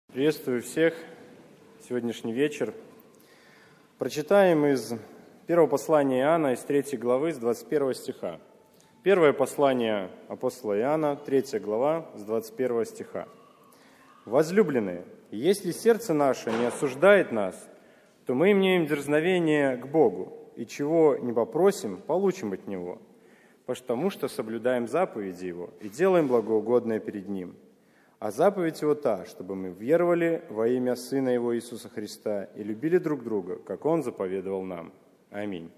Приветствую всех. Сегодняшний вечер. Прочитаем из первого послания Иоанна, из 3 главы, с 21 стиха. Первое послание апостола Иоанна, 3 глава, с 21 стиха. «Возлюбленные, если сердце наше не осуждает нас, то мы имеем дерзновение к Богу, и чего не попросим, получим от Него, потому что соблюдаем заповеди Его и делаем благоугодное перед Ним. А заповедь Его та, чтобы мы веровали во имя Сына Его Иисуса Христа и любили друг друга, как Он заповедовал нам. Аминь».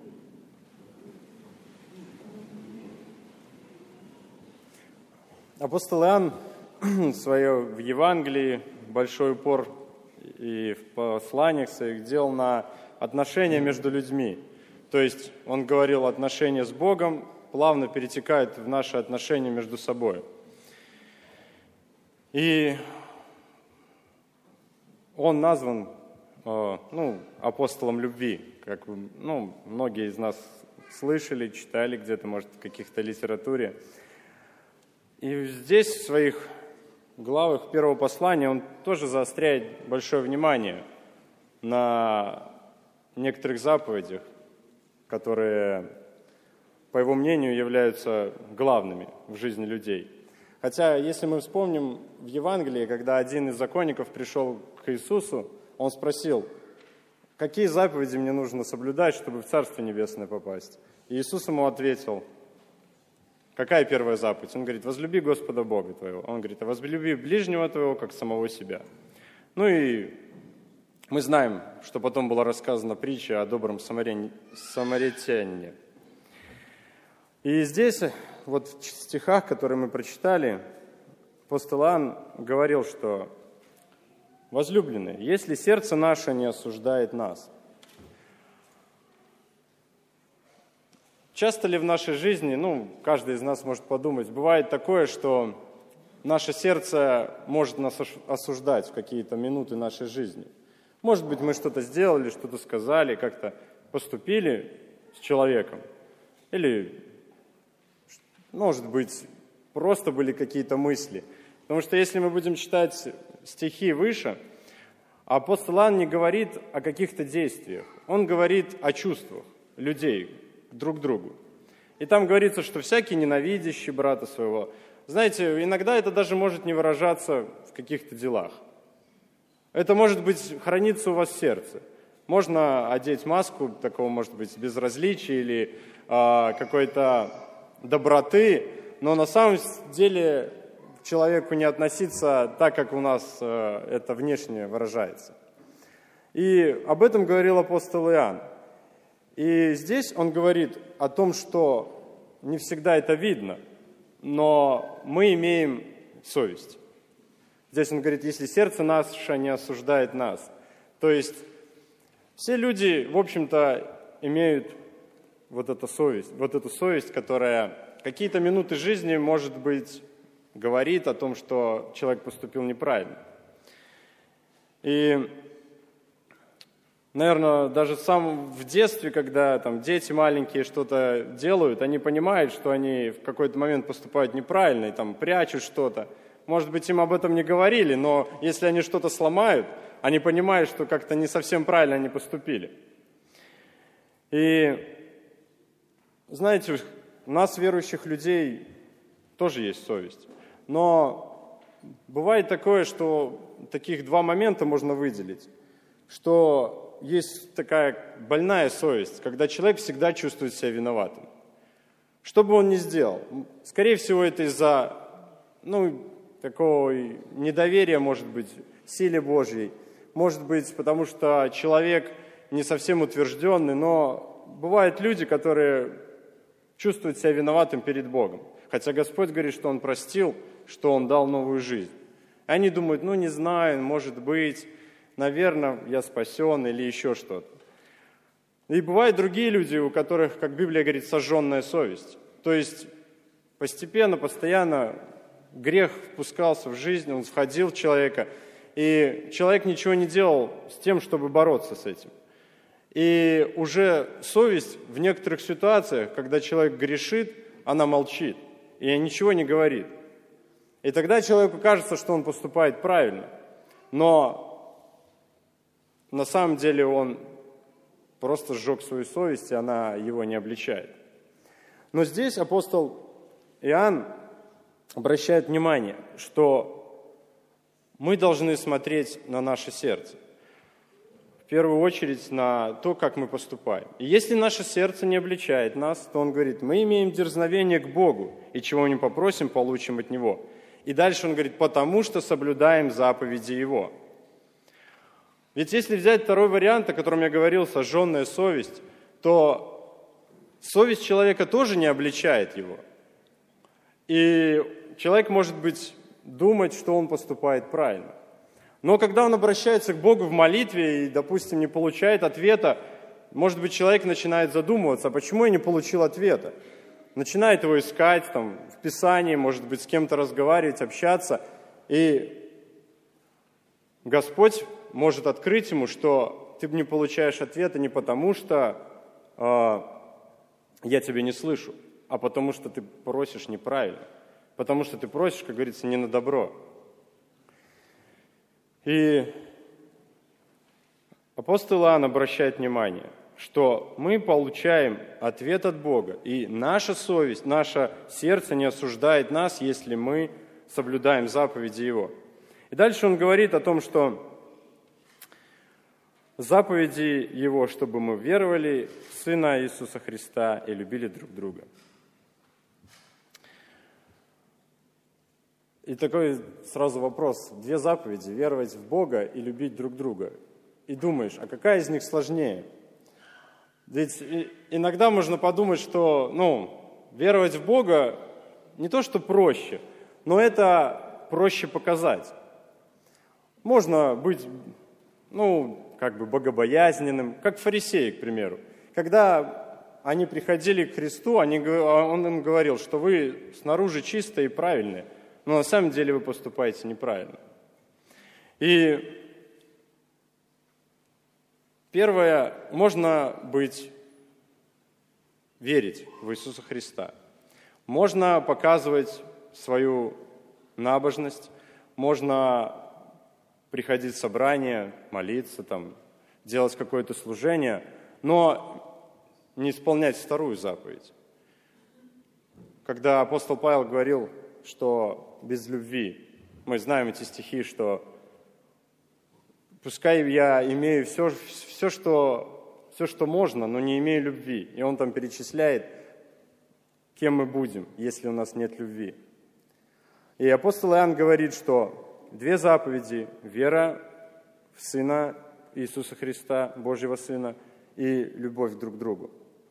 Апостол Иоанн в Евангелии большой упор и в посланиях своих делал на отношения между людьми. То есть он говорил, отношения с Богом плавно перетекают в наши отношения между собой. И он назван апостолом любви, как многие из нас слышали, читали где-то, может, в каких-то литературе. И здесь, в своих главах первого послания, он тоже заостряет большое внимание на некоторых заповедях, которые, по его мнению, являются главными в жизни людей. Хотя, если мы вспомним в Евангелии, когда один из законников пришел к Иисусу, он спросил, какие заповеди мне нужно соблюдать, чтобы в Царство Небесное попасть? И Иисус ему ответил, какая первая заповедь? Он говорит, возлюби Господа Бога твоего. Он говорит, а возлюби ближнего твоего, как самого себя. Ну и мы знаем, что потом была рассказана притча о добром самаритянине. И здесь, вот в стихах, которые мы прочитали, апостол Иоанн говорил, что «Возлюбленные, если сердце наше не осуждает нас». Часто ли в нашей жизни, каждый из нас может подумать, бывает такое, что наше сердце может нас осуждать в какие-то минуты нашей жизни. Может быть, мы что-то сделали, что-то сказали, как-то поступили с человеком. Или, может быть, просто были какие-то мысли. Потому что если мы будем читать стихи выше, апостол Иоанн не говорит о каких-то действиях. Он говорит о чувствах людей друг к другу. И там говорится, что всякий ненавидящий брата своего. Знаете, иногда это даже может не выражаться в каких-то делах. Это может быть храниться у вас в сердце. Можно одеть маску такого, может быть, безразличия или какой-то доброты, но на самом деле к человеку не относиться так, как у нас это внешне выражается. И об этом говорил апостол Иоанн. И здесь он говорит о том, что не всегда это видно, но мы имеем совесть. Здесь он говорит, если сердце наше не осуждает нас. То есть все люди, в общем-то, имеют вот эту совесть, которая какие-то минуты жизни, может быть, говорит о том, что человек поступил неправильно. И, наверное, даже сам в детстве, когда дети маленькие что-то делают, они понимают, что они в какой-то момент поступают неправильно и прячут что-то. Может быть, им об этом не говорили, но если они что-то сломают, они понимают, что как-то не совсем правильно они поступили. И, знаете, у нас, верующих людей, тоже есть совесть. Но бывает такое, что таких два момента можно выделить, что есть такая больная совесть, когда человек всегда чувствует себя виноватым. Что бы он ни сделал, скорее всего, это из-за такого недоверия, может быть, силе Божьей, может быть, потому что человек не совсем утвержденный, но бывают люди, которые чувствуют себя виноватым перед Богом. Хотя Господь говорит, что Он простил, что Он дал новую жизнь. Они думают, не знаю, может быть, наверное, я спасен или еще что-то. И бывают другие люди, у которых, как Библия говорит, сожженная совесть. То есть постепенно, постоянно грех впускался в жизнь, он входил в человека, и человек ничего не делал с тем, чтобы бороться с этим. И уже совесть в некоторых ситуациях, когда человек грешит, она молчит, и ничего не говорит. И тогда человеку кажется, что он поступает правильно. но на самом деле он просто сжег свою совесть, и она его не обличает. Но здесь апостол Иоанн обращает внимание, что мы должны смотреть на наше сердце. В первую очередь на то, как мы поступаем. И если наше сердце не обличает нас, то он говорит, мы имеем дерзновение к Богу, и чего не попросим, получим от Него. И дальше он говорит, потому что соблюдаем заповеди Его. Ведь если взять второй вариант, о котором я говорил, сожженная совесть, то совесть человека тоже не обличает его. И человек, может быть, думать, что он поступает правильно. Но когда он обращается к Богу в молитве и, допустим, не получает ответа, может быть, человек начинает задумываться, а почему я не получил ответа? Начинает его искать там, в Писании, может быть, с кем-то разговаривать, общаться. И Господь может открыть ему, что ты не получаешь ответа не потому, что я тебя не слышу, а потому что ты просишь неправильно. Потому что ты просишь, как говорится, не на добро. И апостол Иоанн обращает внимание, что мы получаем ответ от Бога, и наша совесть, наше сердце не осуждает нас, если мы соблюдаем заповеди Его. И дальше он говорит о том, что заповеди Его, чтобы мы веровали в Сына Иисуса Христа и любили друг друга. И такой сразу вопрос. Две заповеди – веровать в Бога и любить друг друга. И думаешь, а какая из них сложнее? Ведь иногда можно подумать, что веровать в Бога не то, что проще, но это проще показать. Можно быть, богобоязненным, как фарисеи, к примеру. Когда они приходили к Христу, он им говорил, что вы снаружи чистые и правильные, но на самом деле вы поступаете неправильно. И первое, можно верить в Иисуса Христа. Можно показывать свою набожность, можно приходить в собрание, молиться, делать какое-то служение, но не исполнять вторую заповедь. Когда апостол Павел говорил, что без любви, мы знаем эти стихи, что пускай я имею все, что можно, но не имею любви. И он там перечисляет, кем мы будем, если у нас нет любви. И апостол Иоанн говорит, что две заповеди – вера в Сына Иисуса Христа, Божьего Сына, и любовь друг к другу.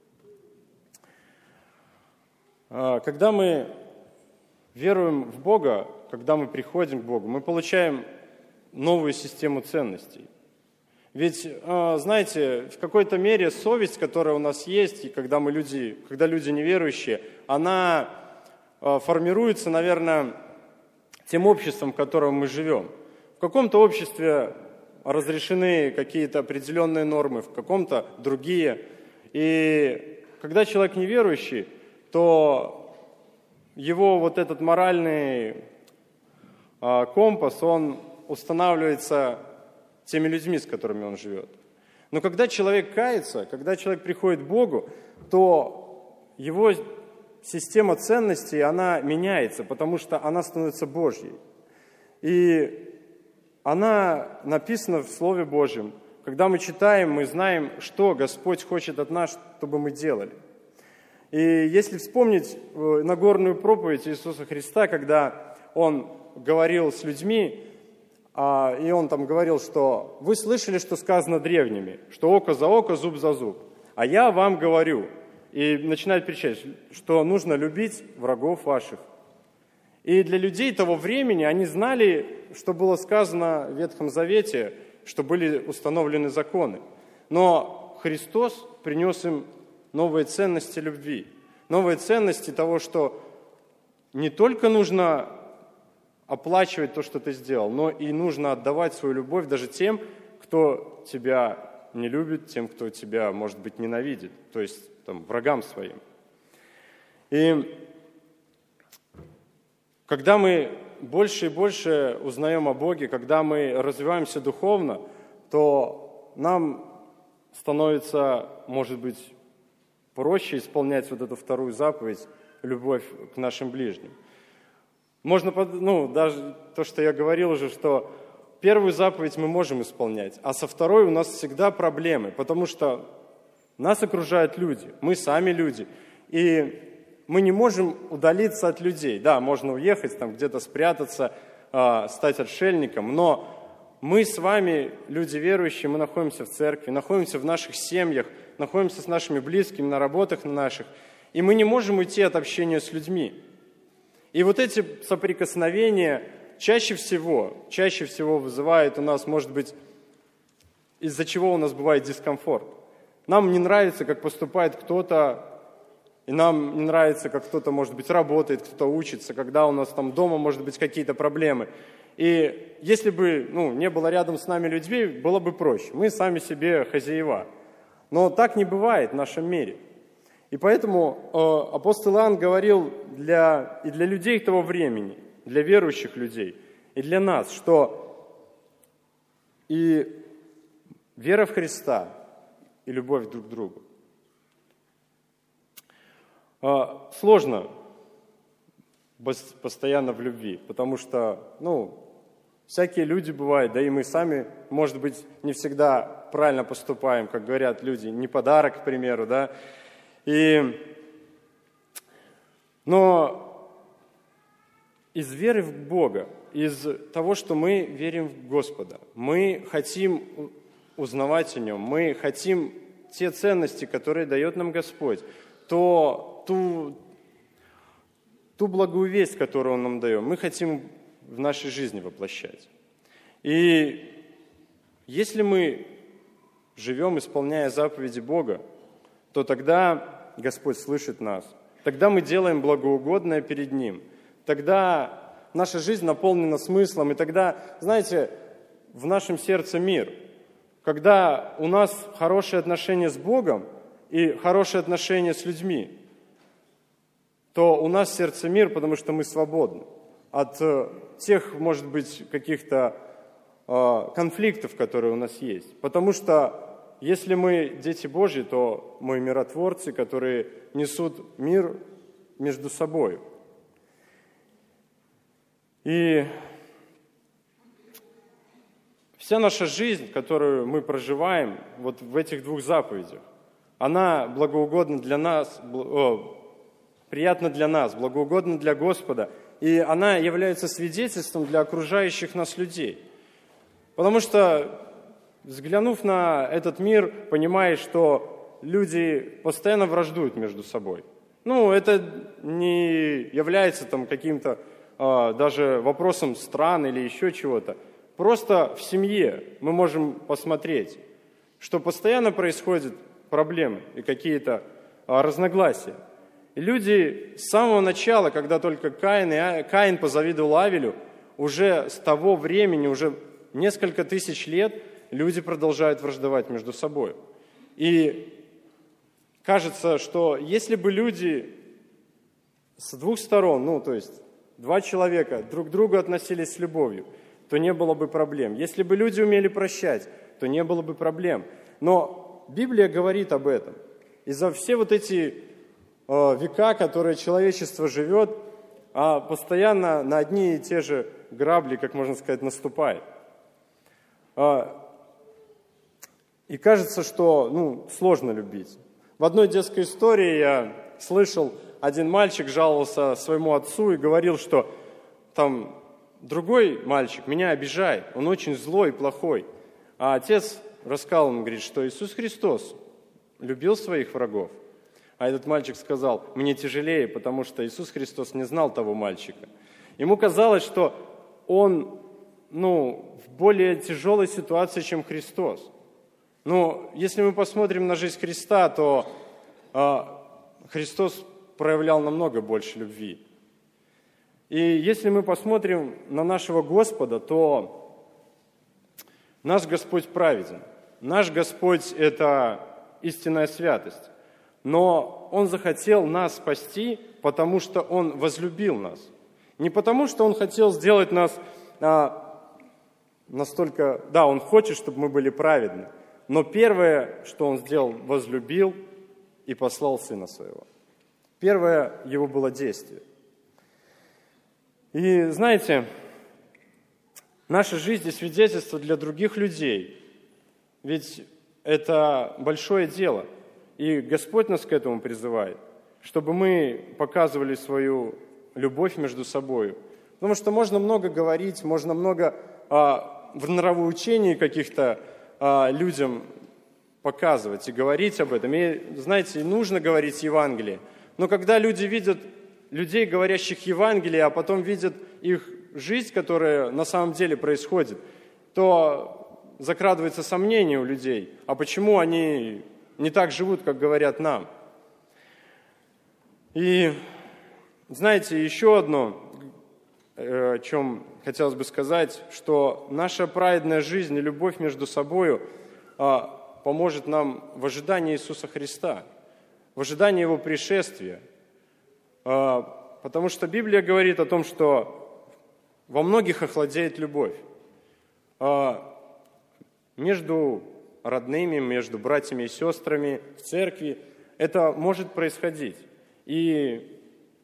Когда мы веруем в Бога, когда мы приходим к Богу, мы получаем новую систему ценностей. Ведь, знаете, в какой-то мере совесть, которая у нас есть, и когда люди неверующие, она формируется, наверное, тем обществом, в котором мы живем. В каком-то обществе разрешены какие-то определенные нормы, в каком-то другие. И когда человек неверующий, то его вот этот моральный компас, он устанавливается теми людьми, с которыми он живет. Но когда человек кается, когда человек приходит к Богу, то его система ценностей, она меняется, потому что она становится Божьей. И она написана в Слове Божьем. Когда мы читаем, мы знаем, что Господь хочет от нас, чтобы мы делали. И если вспомнить Нагорную проповедь Иисуса Христа, когда Он говорил с людьми, и Он там говорил, что вы слышали, что сказано древними, что око за око, зуб за зуб. А я вам говорю, и начинает перечислять, что нужно любить врагов ваших. И для людей того времени они знали, что было сказано в Ветхом Завете, что были установлены законы. Но Христос принес им новые ценности любви, новые ценности того, что не только нужно оплачивать то, что ты сделал, но и нужно отдавать свою любовь даже тем, кто тебя не любит, тем, кто тебя, может быть, ненавидит, то есть врагам своим. И когда мы больше и больше узнаем о Боге, когда мы развиваемся духовно, то нам становится, может быть, проще исполнять вот эту вторую заповедь – любовь к нашим ближним. Можно, даже то, что я говорил уже, что первую заповедь мы можем исполнять, а со второй у нас всегда проблемы, потому что нас окружают люди, мы сами люди, и мы не можем удалиться от людей. Да, можно уехать, там где-то спрятаться, стать отшельником, но мы с вами, люди верующие, мы находимся в церкви, находимся в наших семьях, находимся с нашими близкими, на работах наших, и мы не можем уйти от общения с людьми. И вот эти соприкосновения чаще всего вызывают у нас, может быть, из-за чего у нас бывает дискомфорт. Нам не нравится, как поступает кто-то, и нам не нравится, как кто-то, может быть, работает, кто-то учится, когда у нас там дома, может быть, какие-то проблемы. И если бы не было рядом с нами людей, было бы проще. Мы сами себе хозяева. Но так не бывает в нашем мире. И поэтому апостол Иоанн говорил и для людей того времени, для верующих людей, и для нас, что и вера в Христа, и любовь друг к другу. Сложно постоянно в любви, потому что, всякие люди бывают, да и мы сами, может быть, не всегда правильно поступаем, как говорят люди, не подарок, к примеру, да. Но из веры в Бога, из того, что мы верим в Господа, мы хотим узнавать о Нем, мы хотим те ценности, которые дает нам Господь, ту благую весть, которую Он нам дает, мы хотим в нашей жизни воплощать. И если мы живем, исполняя заповеди Бога, то тогда Господь слышит нас, тогда мы делаем благоугодное перед Ним, тогда наша жизнь наполнена смыслом, и тогда, знаете, в нашем сердце мир. Когда у нас хорошие отношения с Богом и хорошие отношения с людьми, то у нас в сердце мир, потому что мы свободны от тех, может быть, каких-то конфликтов, которые у нас есть. Потому что если мы дети Божьи, то мы миротворцы, которые несут мир между собой. И вся наша жизнь, которую мы проживаем вот в этих двух заповедях, она благоугодна для нас, приятна для нас, благоугодна для Господа, и она является свидетельством для окружающих нас людей. Потому что, взглянув на этот мир, понимаешь, что люди постоянно враждуют между собой. Это не является там каким-то даже вопросом стран или еще чего-то. Просто в семье мы можем посмотреть, что постоянно происходят проблемы и какие-то разногласия. И люди с самого начала, когда только Каин позавидовал Авелю, уже с того времени, уже несколько тысяч лет, люди продолжают враждовать между собой. И кажется, что если бы люди с двух сторон, то есть два человека друг к другу относились с любовью, то не было бы проблем. Если бы люди умели прощать, то не было бы проблем. Но Библия говорит об этом. И за все вот эти века, которые человечество живет, постоянно на одни и те же грабли, как можно сказать, наступает. И кажется, что сложно любить. В одной детской истории я слышал, один мальчик жаловался своему отцу и говорил, что там другой мальчик меня обижает, он очень злой и плохой. А отец рассказал ему, говорит, что Иисус Христос любил своих врагов. А этот мальчик сказал, мне тяжелее, потому что Иисус Христос не знал того мальчика. Ему казалось, что он в более тяжелой ситуации, чем Христос. Но если мы посмотрим на жизнь Христа, то Христос проявлял намного больше любви. И если мы посмотрим на нашего Господа, то наш Господь праведен. Наш Господь – это истинная святость. Но Он захотел нас спасти, потому что Он возлюбил нас. Не потому, что Он хотел сделать нас настолько... Да, Он хочет, чтобы мы были праведны. Но первое, что Он сделал, возлюбил и послал Сына Своего. Первое Его было действие. И знаете, наша жизнь и свидетельство для других людей. Ведь это большое дело. И Господь нас к этому призывает, чтобы мы показывали свою любовь между собой. Потому что можно много говорить, можно много в нравоучении каких-то людям показывать и говорить об этом. И, знаете, нужно говорить Евангелие. Но когда люди видят людей, говорящих Евангелие, а потом видят их жизнь, которая на самом деле происходит, то закрадывается сомнение у людей, а почему они не так живут, как говорят нам. И знаете, еще одно, о чем хотелось бы сказать, что наша праведная жизнь и любовь между собой поможет нам в ожидании Иисуса Христа, в ожидании Его пришествия. Потому что Библия говорит о том, что во многих охладеет любовь. Между родными, между братьями и сестрами, в церкви это может происходить. И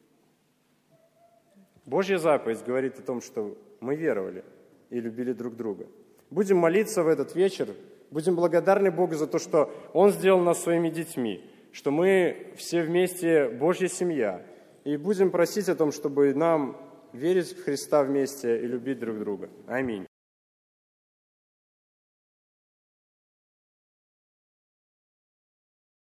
Божья заповедь говорит о том, что мы веровали и любили друг друга. Будем молиться в этот вечер, будем благодарны Богу за то, что Он сделал нас своими детьми, что мы все вместе Божья семья. И будем просить о том, чтобы нам верить в Христа вместе и любить друг друга. Аминь.